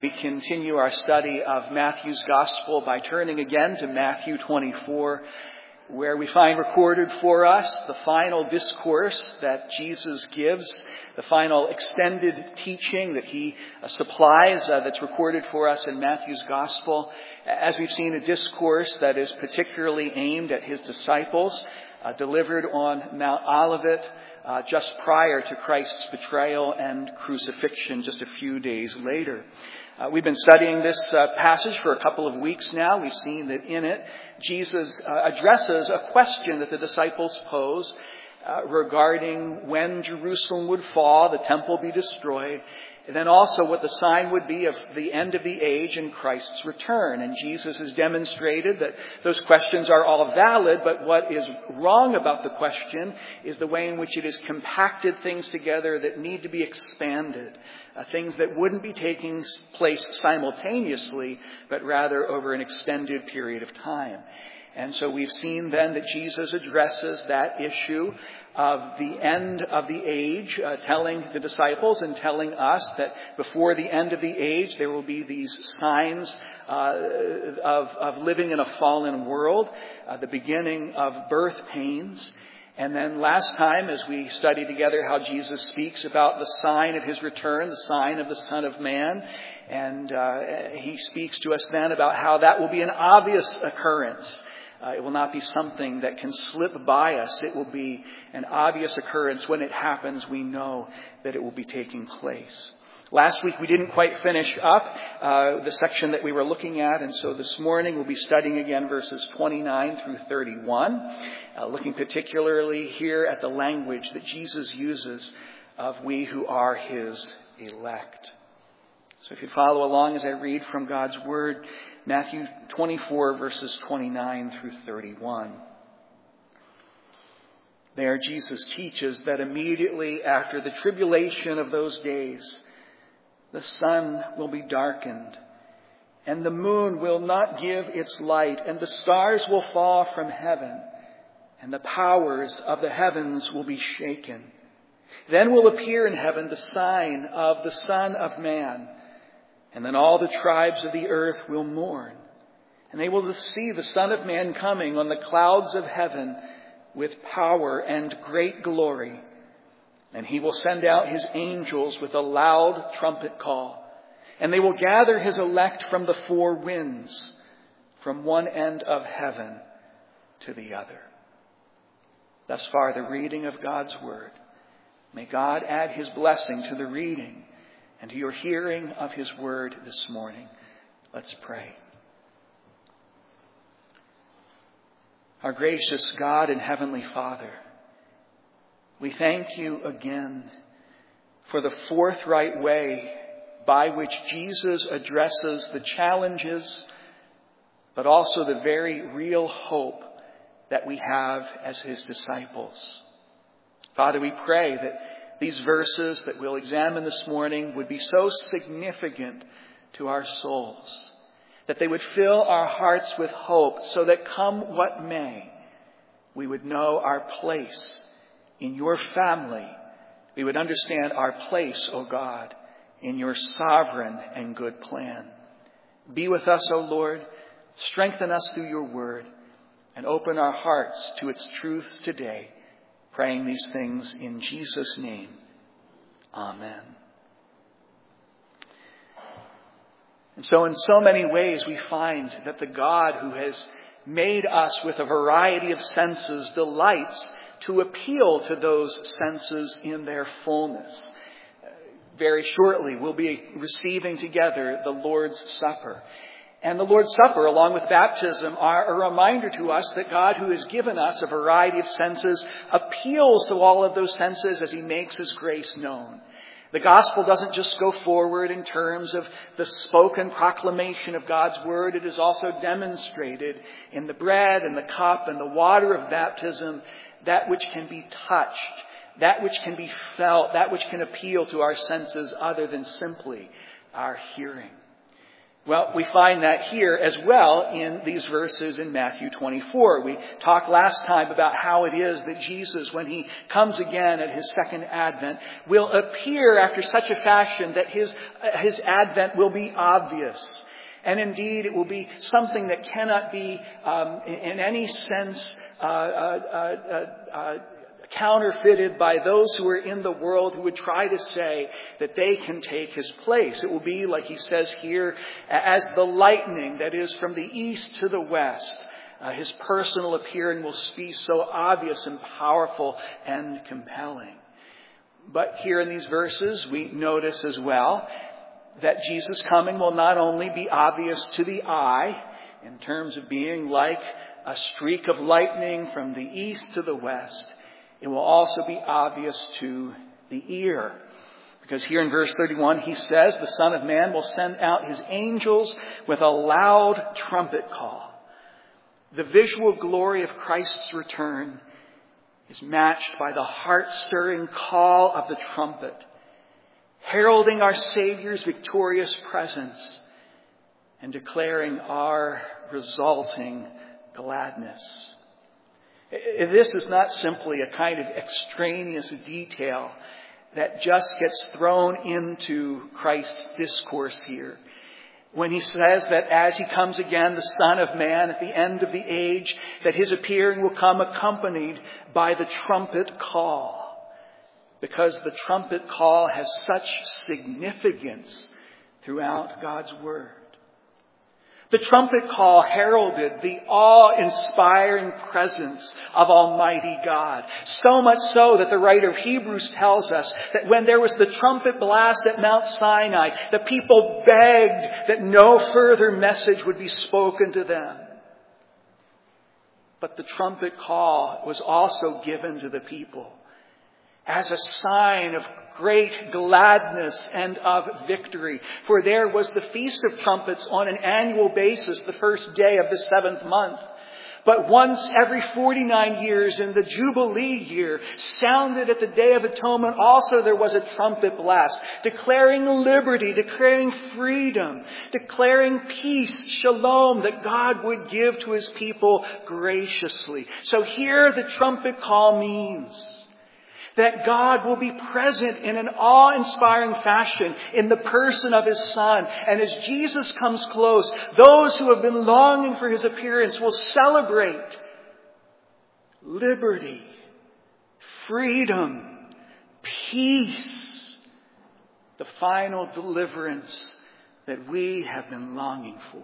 We continue our study of Matthew's Gospel by turning again to Matthew 24, where we find recorded for us the final discourse that Jesus gives, the final extended teaching that he supplies that's recorded for us in Matthew's Gospel. As we've seen, a discourse that is particularly aimed at his disciples, delivered on Mount Olivet just prior to Christ's betrayal and crucifixion just a few days later. We've been studying this passage for a couple of weeks now. We've seen that in it, Jesus addresses a question that the disciples pose regarding when Jerusalem would fall, the temple be destroyed, and then also what the sign would be of the end of the age and Christ's return. And Jesus has demonstrated that those questions are all valid, but what is wrong about the question is the way in which it has compacted things together that need to be expanded. Things that wouldn't be taking place simultaneously, but rather over an extended period of time. And so we've seen then that Jesus addresses that issue of the end of the age, telling the disciples and telling us that before the end of the age, there will be these signs of living in a fallen world, the beginning of birth pains. And then last time, as we studied together how Jesus speaks about the sign of his return, the sign of the Son of Man, and he speaks to us then about how that will be an obvious occurrence. It will not be something that can slip by us. It will be an obvious occurrence. When it happens, we know that it will be taking place. Last week we didn't quite finish up the section that we were looking at, and so this morning we'll be studying again verses 29 through 31, looking particularly here at the language that Jesus uses of we who are his elect. So if you follow along as I read from God's Word, Matthew 24 verses 29 through 31. There Jesus teaches that immediately after the tribulation of those days, the sun will be darkened, and the moon will not give its light, and the stars will fall from heaven, and the powers of the heavens will be shaken. Then will appear in heaven the sign of the Son of Man, and then all the tribes of the earth will mourn, and they will see the Son of Man coming on the clouds of heaven with power and great glory. And he will send out his angels with a loud trumpet call. And they will gather his elect from the four winds, from one end of heaven to the other. Thus far, the reading of God's Word. May God add his blessing to the reading and to your hearing of his Word this morning. Let's pray. Our gracious God and Heavenly Father, we thank you again for the forthright way by which Jesus addresses the challenges, but also the very real hope that we have as his disciples. Father, we pray that these verses that we'll examine this morning would be so significant to our souls, that they would fill our hearts with hope so that come what may, we would know our place in your family. We would understand our place, O God, in your sovereign and good plan. Be with us, O Lord. Strengthen us through your word and open our hearts to its truths today. Praying these things in Jesus' name. Amen. And so in so many ways we find that the God who has made us with a variety of senses delights to appeal to those senses in their fullness. Very shortly, we'll be receiving together the Lord's Supper. And the Lord's Supper, along with baptism, are a reminder to us that God, who has given us a variety of senses, appeals to all of those senses as he makes his grace known. The gospel doesn't just go forward in terms of the spoken proclamation of God's word. It is also demonstrated in the bread and the cup and the water of baptism, that which can be touched, that which can be felt, that which can appeal to our senses other than simply our hearing. Well, we find that here as well in these verses in Matthew 24. We talked last time about how it is that Jesus, when he comes again at his second advent, will appear after such a fashion that his advent will be obvious. And indeed, it will be something that cannot be in any sense counterfeited by those who are in the world who would try to say that they can take his place. It will be, like he says here, as the lightning that is from the east to the west. His personal appearing will be so obvious and powerful and compelling. But here in these verses, we notice as well that Jesus' coming will not only be obvious to the eye in terms of being like a streak of lightning from the east to the west, it will also be obvious to the ear. Because here in verse 31, he says, the Son of Man will send out his angels with a loud trumpet call. The visual glory of Christ's return is matched by the heart-stirring call of the trumpet, heralding our Savior's victorious presence and declaring our resulting gladness. This is not simply a kind of extraneous detail that just gets thrown into Christ's discourse here. When he says that as he comes again, the Son of Man at the end of the age, that his appearing will come accompanied by the trumpet call. Because the trumpet call has such significance throughout God's Word. The trumpet call heralded the awe-inspiring presence of Almighty God. So much so that the writer of Hebrews tells us that when there was the trumpet blast at Mount Sinai, the people begged that no further message would be spoken to them. But the trumpet call was also given to the people as a sign of great gladness and of victory. For there was the Feast of Trumpets on an annual basis, the first day of the 7th month. But once every 49 years in the Jubilee year, sounded at the Day of Atonement, also there was a trumpet blast, declaring liberty, declaring freedom, declaring peace, shalom, that God would give to his people graciously. So here the trumpet call means that God will be present in an awe-inspiring fashion in the person of his Son. And as Jesus comes close, those who have been longing for his appearance will celebrate liberty, freedom, peace, the final deliverance that we have been longing for.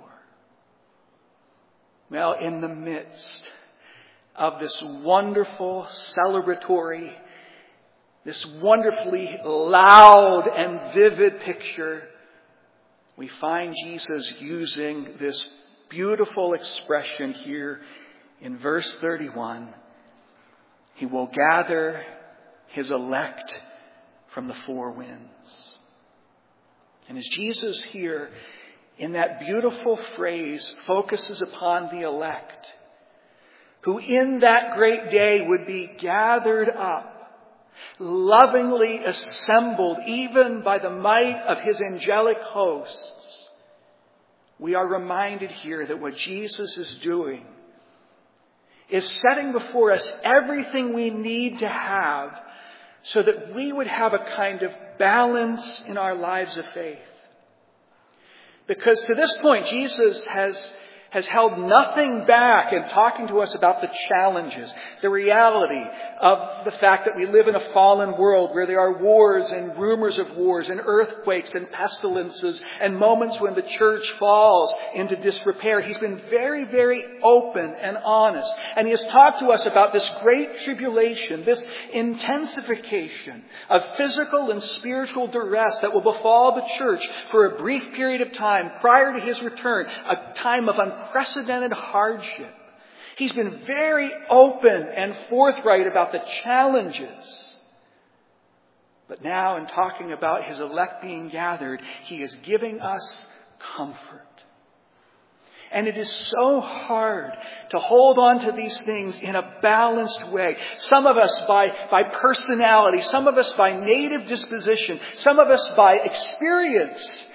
Well, in the midst of this wonderful celebratory, this wonderfully loud and vivid picture, we find Jesus using this beautiful expression here in verse 31. He will gather his elect from the four winds. And as Jesus here, in that beautiful phrase, focuses upon the elect, who in that great day would be gathered up, lovingly assembled even by the might of his angelic hosts, we are reminded here that what Jesus is doing is setting before us everything we need to have so that we would have a kind of balance in our lives of faith. Because to this point, Jesus has held nothing back in talking to us about the challenges, the reality of the fact that we live in a fallen world where there are wars and rumors of wars and earthquakes and pestilences and moments when the church falls into disrepair. He's been very, very open and honest. And he has talked to us about this great tribulation, this intensification of physical and spiritual duress that will befall the church for a brief period of time prior to his return, a time of unprecedented hardship. He's been very open and forthright about the challenges. But now, in talking about his elect being gathered, he is giving us comfort. And it is so hard to hold on to these things in a balanced way. Some of us by personality, some of us by native disposition, some of us by experience,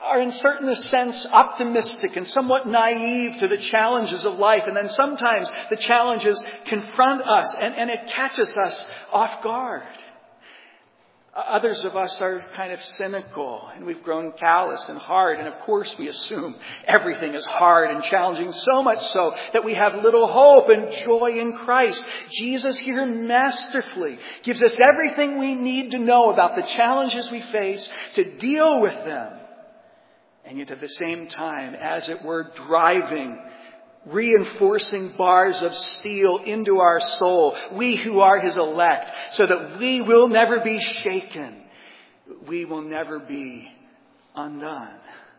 are in certain sense optimistic and somewhat naive to the challenges of life. And then sometimes the challenges confront us and it catches us off guard. Others of us are kind of cynical and we've grown callous and hard. And of course we assume everything is hard and challenging, so much so that we have little hope and joy in Christ. Jesus here masterfully gives us everything we need to know about the challenges we face to deal with them. And yet at the same time, as it were, driving reinforcing bars of steel into our soul, we who are his elect, so that we will never be shaken. We will never be undone.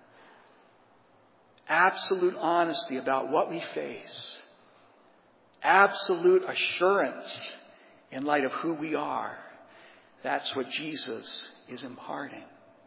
Absolute honesty about what we face. Absolute assurance in light of who we are. That's what Jesus is imparting.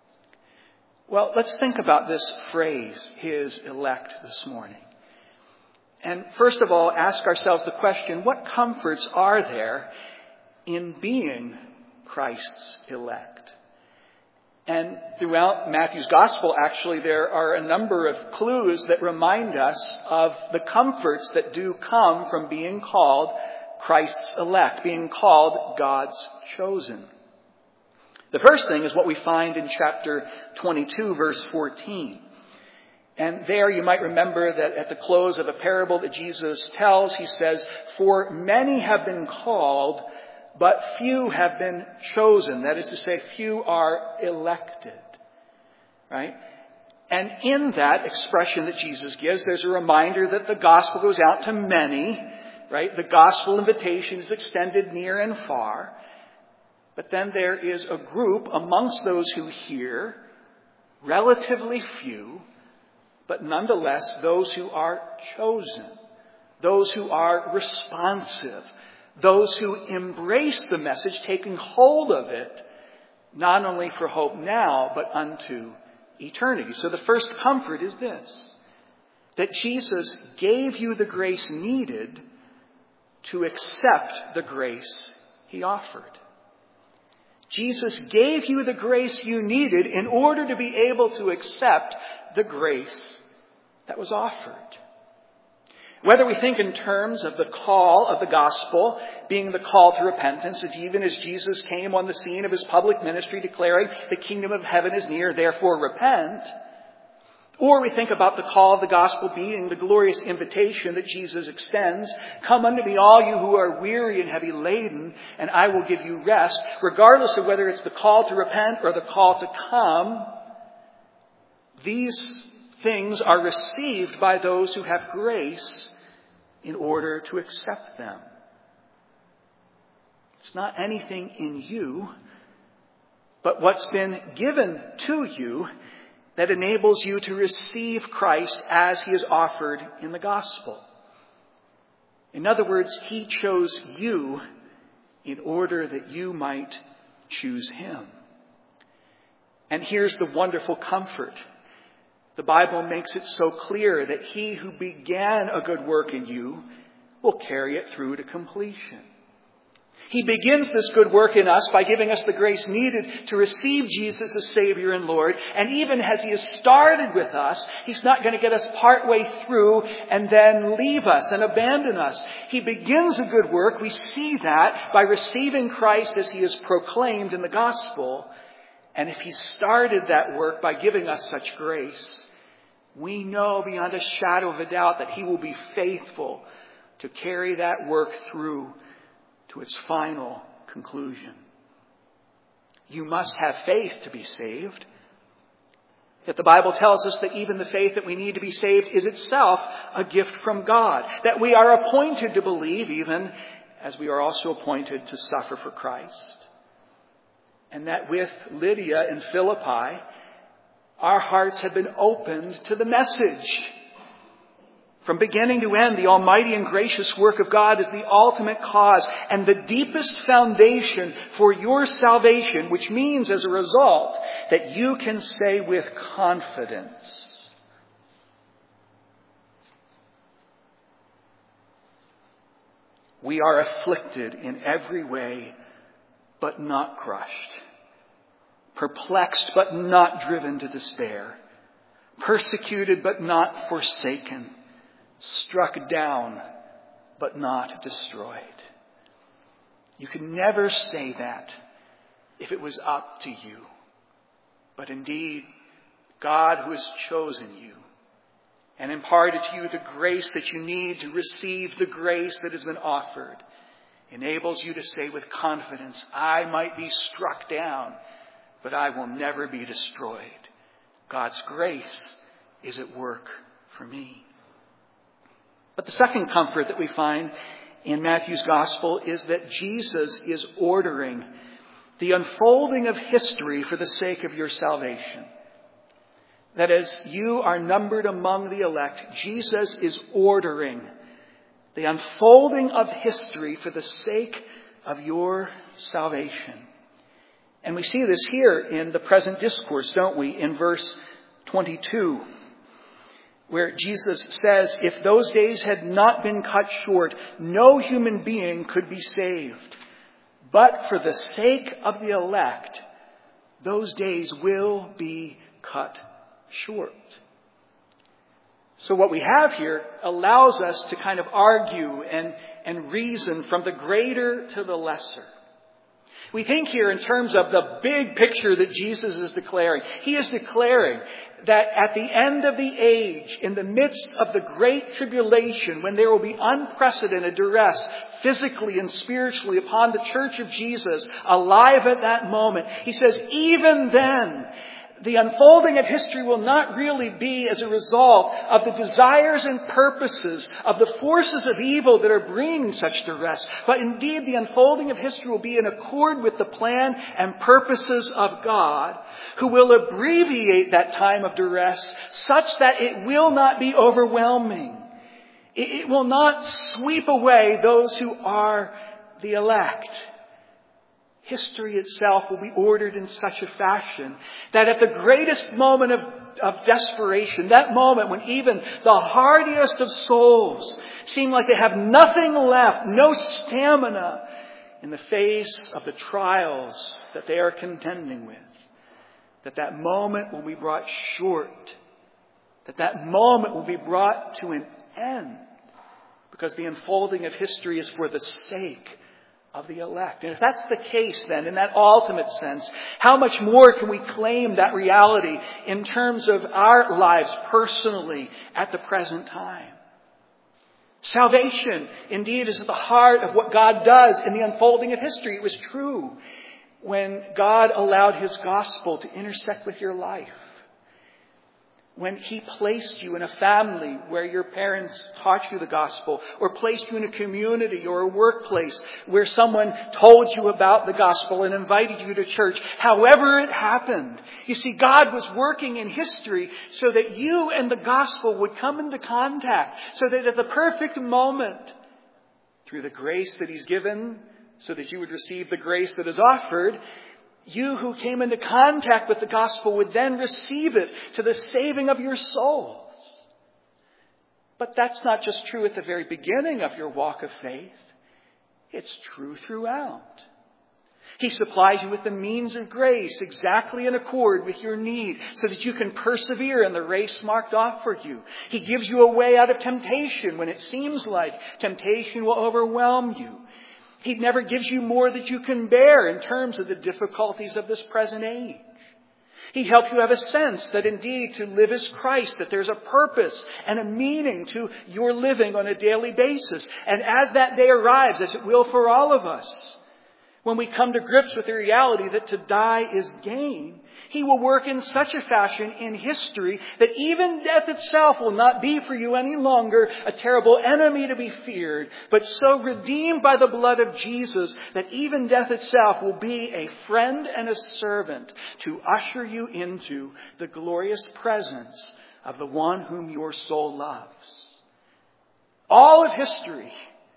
Well, let's think about this phrase, his elect, this morning. And first of all, ask ourselves the question, what comforts are there in being Christ's elect? And throughout Matthew's gospel, actually, there are a number of clues that remind us of the comforts that do come from being called Christ's elect, being called God's chosen. The first thing is what we find in chapter 22, verse 14. And there you might remember that at the close of a parable that Jesus tells, he says, "For many have been called, but few have been chosen." That is to say, few are elected. Right? And in that expression that Jesus gives, there's a reminder that the gospel goes out to many. Right? The gospel invitation is extended near and far. But then there is a group amongst those who hear, relatively few, but nonetheless, those who are chosen, those who are responsive, those who embrace the message, taking hold of it, not only for hope now, but unto eternity. So the first comfort is this, that Jesus gave you the grace needed to accept the grace he offered. Jesus gave you the grace you needed in order to be able to accept the grace that was offered. Whether we think in terms of the call of the gospel being the call to repentance, even as Jesus came on the scene of his public ministry declaring the kingdom of heaven is near, therefore repent. Or we think about the call of the gospel being the glorious invitation that Jesus extends. "Come unto me, all you who are weary and heavy laden, and I will give you rest." Regardless of whether it's the call to repent or the call to come, these things are received by those who have grace in order to accept them. It's not anything in you, but what's been given to you that enables you to receive Christ as he is offered in the gospel. In other words, he chose you in order that you might choose him. And here's the wonderful comfort. The Bible makes it so clear that he who began a good work in you will carry it through to completion. He begins this good work in us by giving us the grace needed to receive Jesus as Savior and Lord. And even as he has started with us, he's not going to get us partway through and then leave us and abandon us. He begins a good work. We see that by receiving Christ as he is proclaimed in the gospel. And if he started that work by giving us such grace, we know beyond a shadow of a doubt that he will be faithful to carry that work through to its final conclusion. You must have faith to be saved. Yet the Bible tells us that even the faith that we need to be saved is itself a gift from God. That we are appointed to believe even as we are also appointed to suffer for Christ. And that with Lydia and Philippi, our hearts have been opened to the message. From beginning to end, the almighty and gracious work of God is the ultimate cause and the deepest foundation for your salvation, which means as a result that you can say with confidence, "We are afflicted in every way, but not crushed, perplexed, but not driven to despair, persecuted but not forsaken, struck down but not destroyed. You could never say that if it was up to you. But indeed, God, who has chosen you and imparted to you the grace that you need to receive the grace that has been offered, enables you to say with confidence, I might be struck down, but I will never be destroyed. God's grace is at work for me. But the second comfort that we find in Matthew's gospel is that Jesus is ordering the unfolding of history for the sake of your salvation. That as you are numbered among the elect, Jesus is ordering the unfolding of history for the sake of your salvation. And we see this here in the present discourse, don't we? In verse 22, where Jesus says, if those days had not been cut short, no human being could be saved. But for the sake of the elect, those days will be cut short. So what we have here allows us to kind of argue and reason from the greater to the lesser. We think here in terms of the big picture that Jesus is declaring. He is declaring that at the end of the age, in the midst of the great tribulation, when there will be unprecedented duress physically and spiritually upon the church of Jesus alive at that moment, he says, even then, the unfolding of history will not really be as a result of the desires and purposes of the forces of evil that are bringing such duress. But indeed, the unfolding of history will be in accord with the plan and purposes of God, who will abbreviate that time of duress such that it will not be overwhelming. It will not sweep away those who are the elect. History itself will be ordered in such a fashion that at the greatest moment of desperation, that moment when even the hardiest of souls seem like they have nothing left, no stamina in the face of the trials that they are contending with, that moment will be brought short, that moment will be brought to an end, because the unfolding of history is for the sake of the elect. And if that's the case, then, in that ultimate sense, how much more can we claim that reality in terms of our lives personally at the present time? Salvation, indeed, is at the heart of what God does in the unfolding of history. It was true when God allowed His gospel to intersect with your life. When He placed you in a family where your parents taught you the gospel, or placed you in a community or a workplace where someone told you about the gospel and invited you to church, however it happened. You see, God was working in history so that you and the gospel would come into contact, so that at the perfect moment, through the grace that He's given, so that you would receive the grace that is offered, you who came into contact with the gospel would then receive it to the saving of your souls. But that's not just true at the very beginning of your walk of faith. It's true throughout. He supplies you with the means of grace exactly in accord with your need so that you can persevere in the race marked off for you. He gives you a way out of temptation when it seems like temptation will overwhelm you. He never gives you more that you can bear in terms of the difficulties of this present age. He helps you have a sense that indeed to live is Christ, that there's a purpose and a meaning to your living on a daily basis. And as that day arrives, as it will for all of us, when we come to grips with the reality that to die is gain, He will work in such a fashion in history that even death itself will not be for you any longer a terrible enemy to be feared, but so redeemed by the blood of Jesus that even death itself will be a friend and a servant to usher you into the glorious presence of the one whom your soul loves. All of history,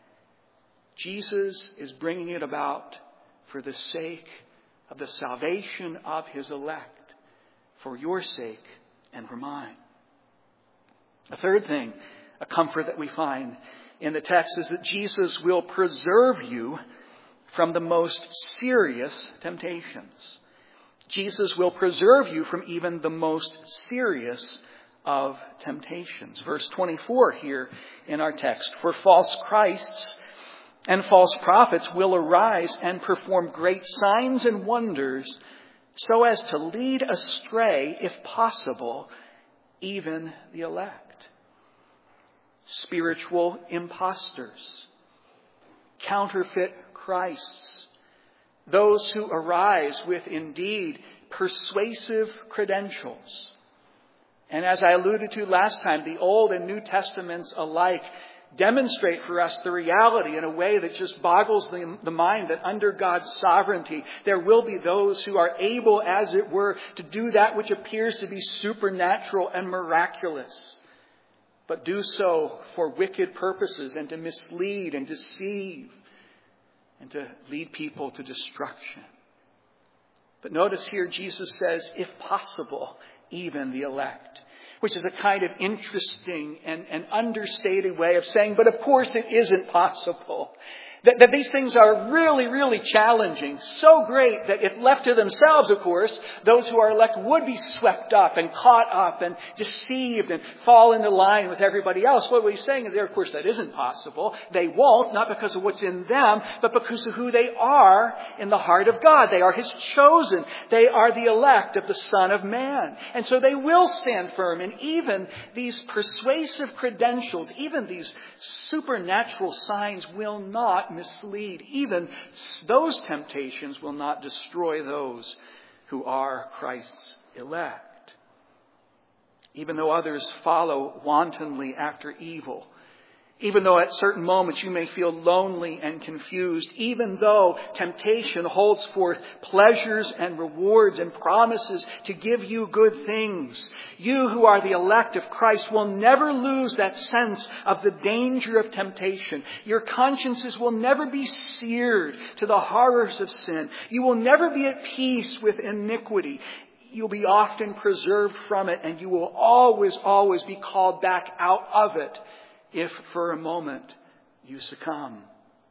Jesus is bringing it about for the sake of the salvation of His elect, for your sake and for mine. A third thing, a comfort that we find in the text, is that Jesus will preserve you from the most serious temptations. Jesus will preserve you from even the most serious of temptations. Verse 24 here in our text. For false Christs and false prophets will arise and perform great signs and wonders so as to lead astray, if possible, even the elect. Spiritual impostors, counterfeit Christs, those who arise with indeed persuasive credentials. And as I alluded to last time, the Old and New Testaments alike demonstrate for us the reality in a way that just boggles the mind that under God's sovereignty, there will be those who are able, as it were, to do that which appears to be supernatural and miraculous, but do so for wicked purposes and to mislead and deceive and to lead people to destruction. But notice here Jesus says, if possible, even the elect, which is a kind of interesting and understated way of saying, but of course it isn't possible. That these things are really, really challenging. So great that if left to themselves, of course, those who are elect would be swept up and caught up and deceived and fall into line with everybody else. What he's saying is there, of course, that isn't possible. They won't, not because of what's in them, but because of who they are in the heart of God. They are His chosen. They are the elect of the Son of Man. And so they will stand firm. And even these persuasive credentials, even these supernatural signs will not mislead. Even those temptations will not destroy those who are Christ's elect. Even though others follow wantonly after evil, even though at certain moments you may feel lonely and confused, even though temptation holds forth pleasures and rewards and promises to give you good things, you who are the elect of Christ will never lose that sense of the danger of temptation. Your consciences will never be seared to the horrors of sin. You will never be at peace with iniquity. You'll be often preserved from it, and you will always, always be called back out of it if for a moment you succumb.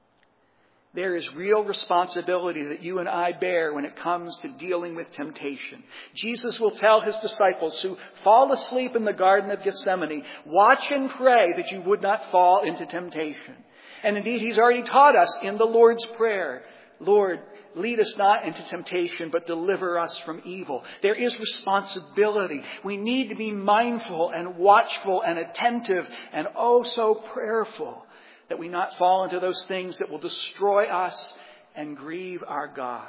There is real responsibility that you and I bear when it comes to dealing with temptation. Jesus will tell His disciples who fall asleep in the Garden of Gethsemane, watch and pray that you would not fall into temptation. And indeed, He's already taught us in the Lord's Prayer, Lord, lead us not into temptation, but deliver us from evil. There is responsibility. We need to be mindful and watchful and attentive and oh so prayerful that we not fall into those things that will destroy us and grieve our God.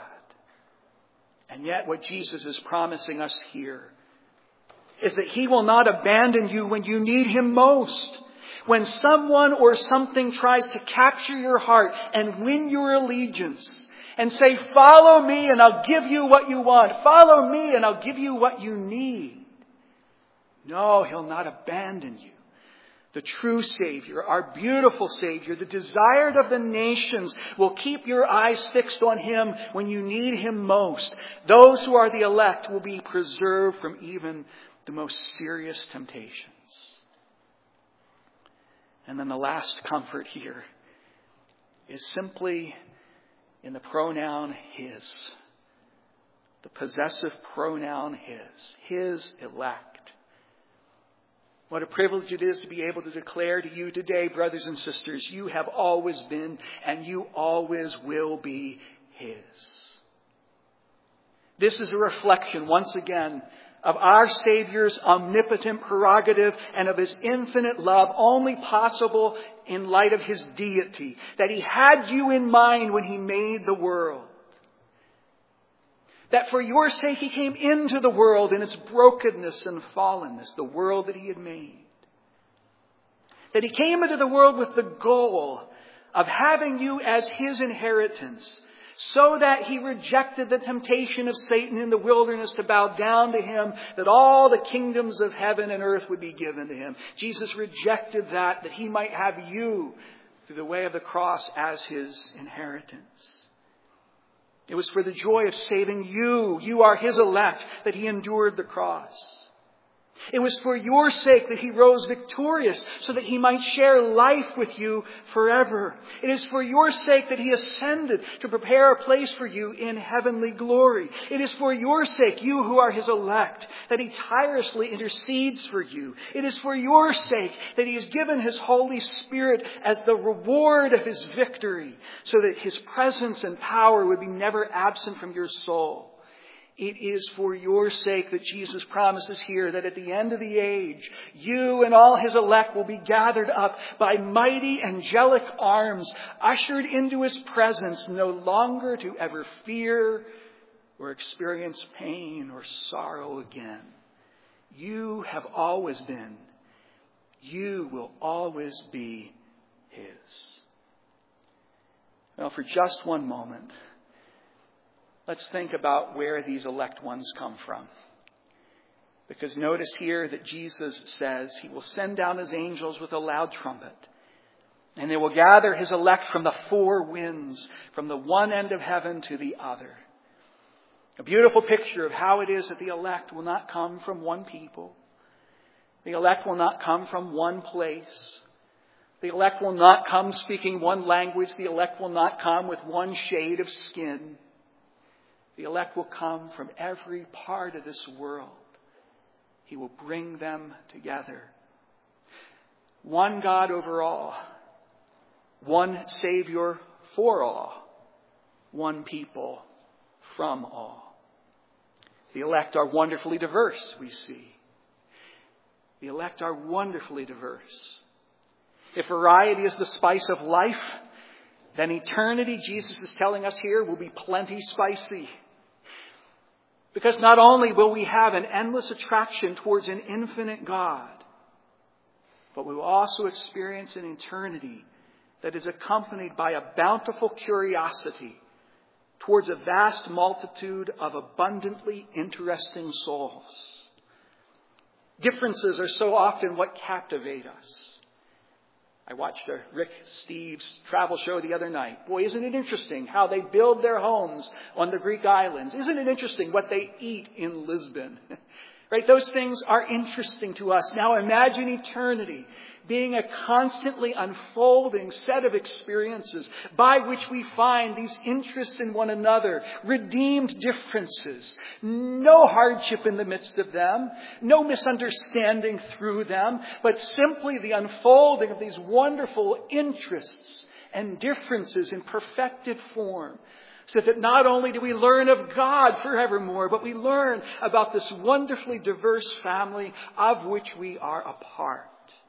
And yet what Jesus is promising us here is that He will not abandon you when you need Him most. When someone or something tries to capture your heart and win your allegiance, and say, follow me and I'll give you what you want. Follow me and I'll give you what you need. No, He'll not abandon you. The true Savior, our beautiful Savior, the desired of the nations, will keep your eyes fixed on Him when you need Him most. Those who are the elect will be preserved from even the most serious temptations. And then the last comfort here is simply in the pronoun His. The possessive pronoun His elect. What a privilege it is to be able to declare to you today, brothers and sisters, you have always been and you always will be His. This is a reflection, once again, of our Savior's omnipotent prerogative and of His infinite love, only possible in light of His deity, that He had you in mind when He made the world. That for your sake He came into the world in its brokenness and fallenness, the world that He had made. That He came into the world with the goal of having you as His inheritance, so that He rejected the temptation of Satan in the wilderness to bow down to Him, that all the kingdoms of heaven and earth would be given to Him. Jesus rejected that He might have you through the way of the cross as His inheritance. It was for the joy of saving you. You are His elect that He endured the cross. It was for your sake that he rose victorious, so that he might share life with you forever. It is for your sake that he ascended to prepare a place for you in heavenly glory. It is for your sake, you who are his elect, that he tirelessly intercedes for you. It is for your sake that he has given his Holy Spirit as the reward of his victory, so that his presence and power would be never absent from your soul. It is for your sake that Jesus promises here that at the end of the age, you and all his elect will be gathered up by mighty angelic arms, ushered into his presence, no longer to ever fear or experience pain or sorrow again. You have always been, you will always be his. Now, for just one moment, let's think about where these elect ones come from. Because notice here that Jesus says he will send down his angels with a loud trumpet. And they will gather his elect from the four winds, from the one end of heaven to the other. A beautiful picture of how it is that the elect will not come from one people. The elect will not come from one place. The elect will not come speaking one language. The elect will not come with one shade of skin. The elect will come from every part of this world. He will bring them together. One God over all. One Savior for all. One people from all. The elect are wonderfully diverse, we see. The elect are wonderfully diverse. If variety is the spice of life, then eternity, Jesus is telling us here, will be plenty spicy. Because not only will we have an endless attraction towards an infinite God, but we will also experience an eternity that is accompanied by a bountiful curiosity towards a vast multitude of abundantly interesting souls. Differences are so often what captivate us. I watched Rick Steves' travel show the other night. Boy, isn't it interesting how they build their homes on the Greek islands? Isn't it interesting what they eat in Lisbon? Right? Those things are interesting to us. Now imagine eternity being a constantly unfolding set of experiences by which we find these interests in one another, redeemed differences, no hardship in the midst of them, no misunderstanding through them, but simply the unfolding of these wonderful interests and differences in perfected form. So that not only do we learn of God forevermore, but we learn about this wonderfully diverse family of which we are a part.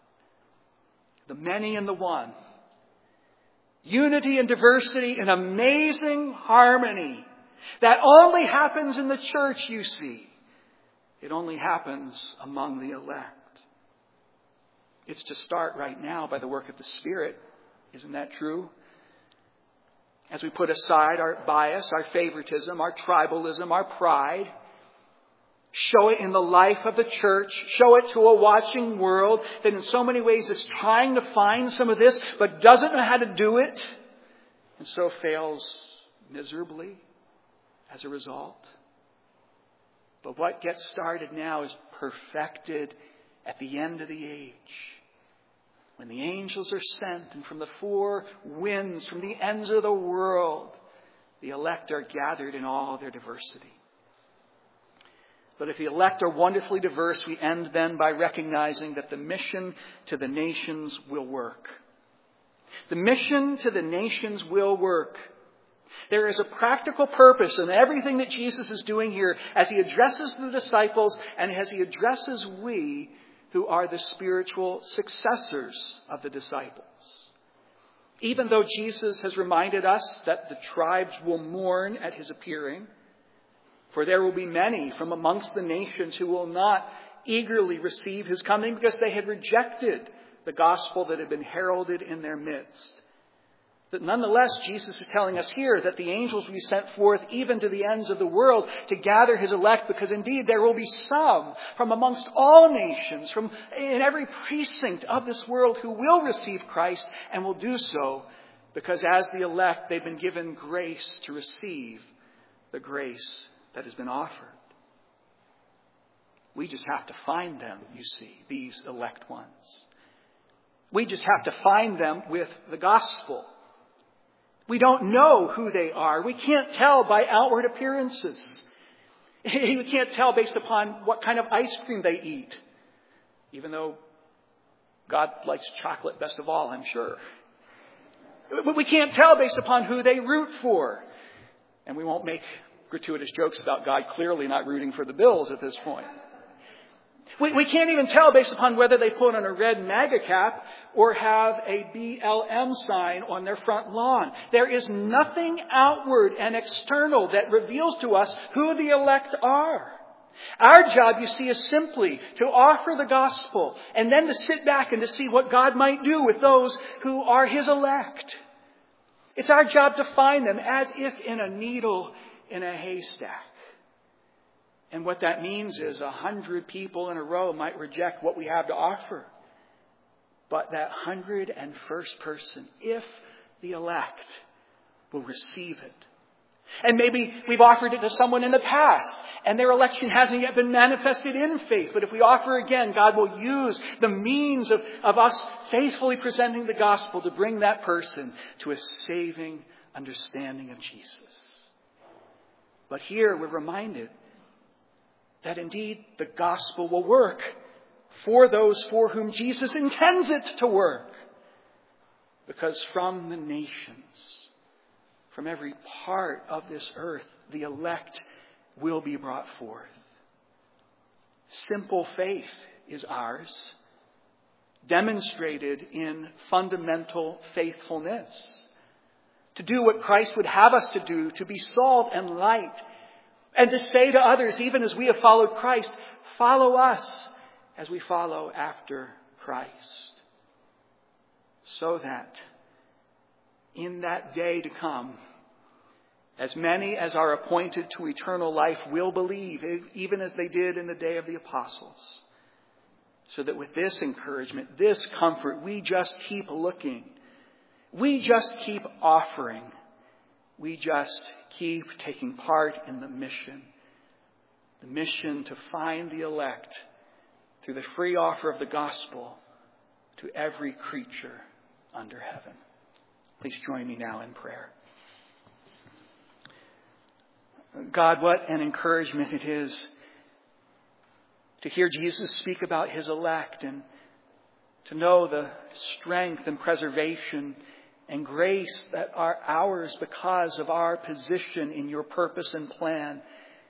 The many and the one. Unity and diversity in amazing harmony. That only happens in the church, you see. It only happens among the elect. It's to start right now by the work of the Spirit. Isn't that true? As we put aside our bias, our favoritism, our tribalism, our pride, show it in the life of the church, show it to a watching world that in so many ways is trying to find some of this, but doesn't know how to do it, and so fails miserably as a result. But what gets started now is perfected at the end of the age. When the angels are sent and from the four winds, from the ends of the world, the elect are gathered in all their diversity. But if the elect are wonderfully diverse, we end then by recognizing that the mission to the nations will work. The mission to the nations will work. There is a practical purpose in everything that Jesus is doing here as he addresses the disciples and as he addresses we who are the spiritual successors of the disciples. Even though Jesus has reminded us that the tribes will mourn at his appearing, for there will be many from amongst the nations who will not eagerly receive his coming because they had rejected the gospel that had been heralded in their midst. But nonetheless, Jesus is telling us here that the angels will be sent forth even to the ends of the world to gather his elect, because indeed there will be some from amongst all nations, from in every precinct of this world, who will receive Christ and will do so because as the elect they've been given grace to receive the grace that has been offered. We just have to find them, you see, these elect ones. We just have to find them with the gospel. We don't know who they are. We can't tell by outward appearances. We can't tell based upon what kind of ice cream they eat. Even though God likes chocolate best of all, I'm sure. We can't tell based upon who they root for. And we won't make gratuitous jokes about God clearly not rooting for the Bills at this point. We can't even tell based upon whether they put on a red MAGA cap or have a BLM sign on their front lawn. There is nothing outward and external that reveals to us who the elect are. Our job, you see, is simply to offer the gospel and then to sit back and to see what God might do with those who are His elect. It's our job to find them as if in a needle in a haystack. And what that means is 100 people in a row might reject what we have to offer. But that 101st person, if the elect, will receive it. And maybe we've offered it to someone in the past, and their election hasn't yet been manifested in faith. But if we offer again, God will use the means of us faithfully presenting the gospel to bring that person to a saving understanding of Jesus. But here we're reminded that indeed the gospel will work for those for whom Jesus intends it to work. Because from the nations, from every part of this earth, the elect will be brought forth. Simple faith is ours, demonstrated in fundamental faithfulness. To do what Christ would have us to do, to be salt and light, and to say to others, even as we have followed Christ, follow us as we follow after Christ. So that in that day to come, as many as are appointed to eternal life will believe, even as they did in the day of the apostles. So that with this encouragement, this comfort, we just keep looking. We just keep offering. We just keep taking part in the mission. The mission to find the elect through the free offer of the gospel to every creature under heaven. Please join me now in prayer. God, what an encouragement it is to hear Jesus speak about His elect and to know the strength and preservation and grace that are ours because of our position in your purpose and plan,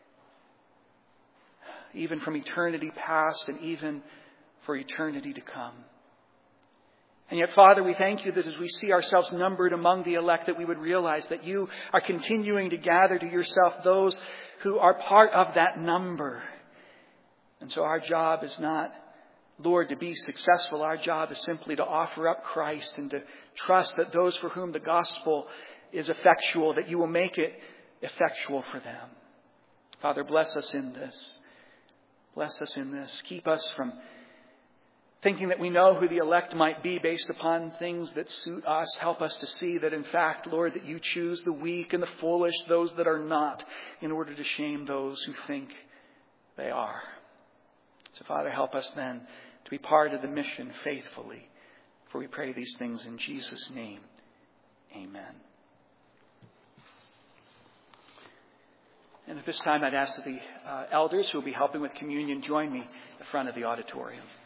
even from eternity past and even for eternity to come. And yet, Father, we thank you that as we see ourselves numbered among the elect, that we would realize that you are continuing to gather to yourself those who are part of that number. And so our job is not, Lord, to be successful. Our job is simply to offer up Christ and to trust that those for whom the gospel is effectual, that you will make it effectual for them. Father, bless us in this. Bless us in this. Keep us from thinking that we know who the elect might be based upon things that suit us. Help us to see that, in fact, Lord, that you choose the weak and the foolish, those that are not, in order to shame those who think they are. So, Father, help us then to be part of the mission faithfully. For we pray these things in Jesus' name. Amen. And at this time, I'd ask that the elders who will be helping with communion join me at the front of the auditorium.